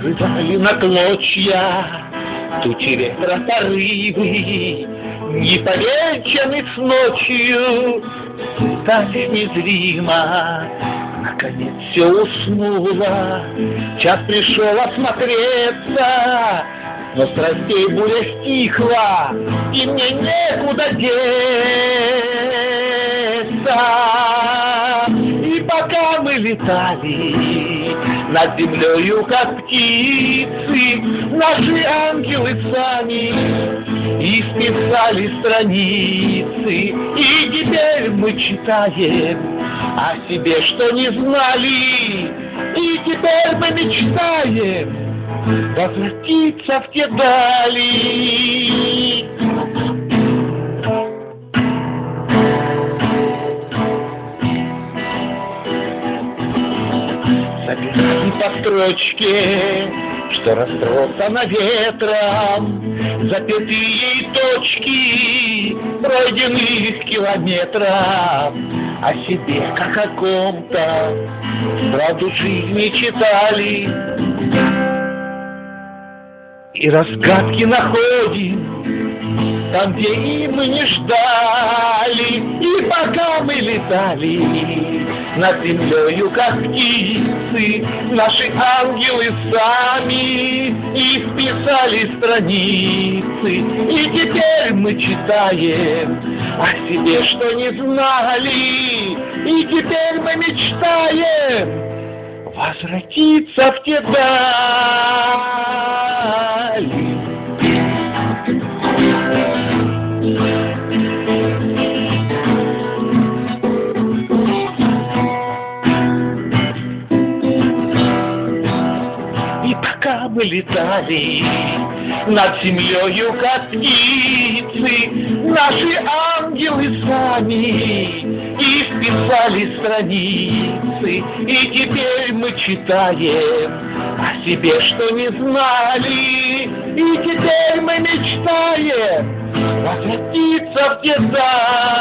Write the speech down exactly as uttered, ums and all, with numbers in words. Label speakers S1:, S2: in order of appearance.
S1: разрывали на клочья тучи ветра порывы, не повенчаны с ночью, пытались незримо. Наконец все уснуло, час пришел осмотреться, но страстей буря стихла, и мне некуда деться. И пока мы летали над землею, как птицы, наши ангелы сами исписали страницы, и теперь мы читаем о себе, что не знали, и теперь мы мечтаем возвратиться в те дали. Записаны по строчке, что разбросано ветром, запятые точки пройденных километров. О себе, как о ком-то, правду жизни читали, и разгадки находим там, где и мы не ждали. И пока мы летали над землею, как птицы, наши ангелы сами исписали страницы, и теперь мы читаем о себе, что не знали, и теперь мы мечтаем возвратиться в те дали. И пока мы летали над землею, как птицы, наши ангелы сами исписали страницы, и теперь мы читаем о себе, что не знали, и теперь мы мечтаем возвратиться в те дали.